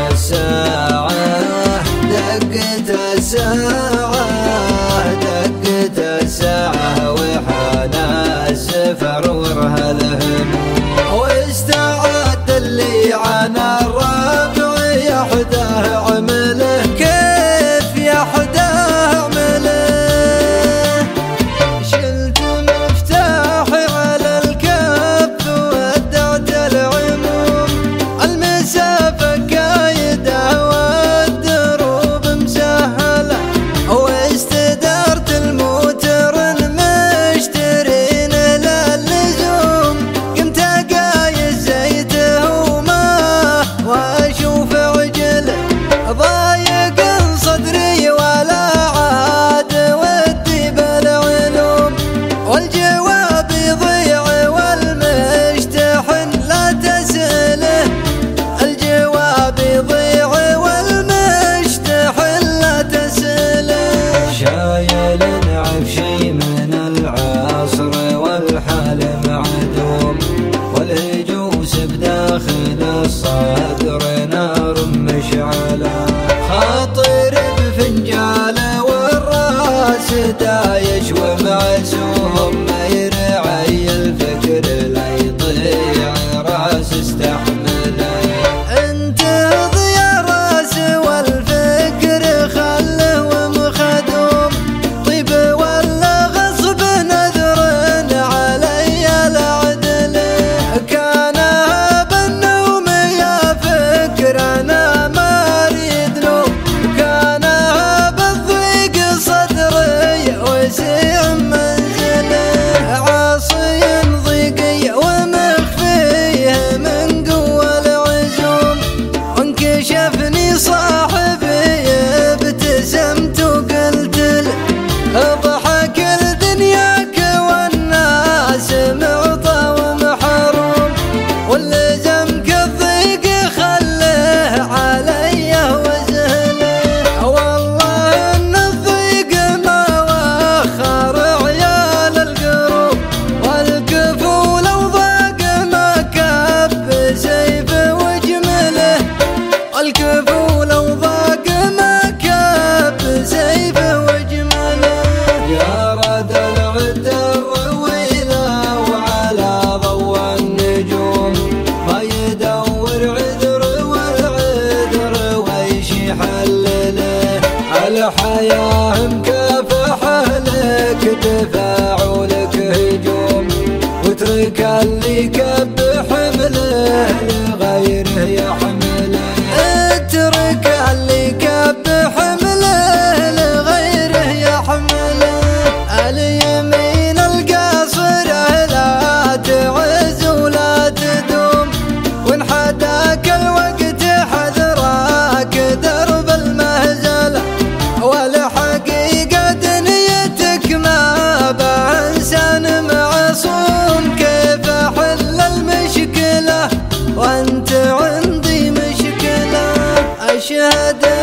الساعة دقت الساعة دقت الساعة وحان السفر ورهل هموم واستعد اللي عن الربع يحده عمله كيف يحده عمله شلت مفتاحي على الكف ودعت العموم المسافة كايدة والدروب مسهلة واستدارت الموتر مشترين للزوم قمت اقايس زيته وماء واشوف عجله ضايق صدري ولا عاد ودي بالعلوم والجواب يضيع والمشتحن لا تسأله الجواب يضيع والمشتحن لا تسأله شايل عفشي من العصر والحال معدوم والهجوس بداخل الصدر نار مشعلة خاطر بفنجاله والراس دايش ومعسوم ما يرعي الفكر لا يطيع راس استحمله انتهض يا راس والفكر خله ومخدوم طيب ولا غصب نذر علي العدل كان بالنوم يا فكر انا ما اريد له كان بالضيق صدري وسيع منزله عاصي ضيقي ومخفيه من قوى العزوم وانكشفني صاحبي ابتسمت وقلت له اضحك لدنياك والناس معطى ومحروم واللزمك الضيق خله علي وزهله والله ان الضيق ما وخر عيال القروب والكفو لو ضاق ما كب سيف وجمله والكفو لو ضاق ما كب سيف وجمله يا رد العد الرويله وعلى ضوء النجوم ما يدور عذر والعذر ويش يحلله الحياه مكافحه لك دفاع ولك هجوم واترك اللي كب حمله لغيره يحمله اترك اللي كب حمله لغيره يحمله اليمين القاصره لا تعز ولا تدوم وانحداك الوقت حذراك درب المهزله والحقيقه دنيتك ما بانسان معصوم كيف احل المشكله وانت عندي مشكله اشهد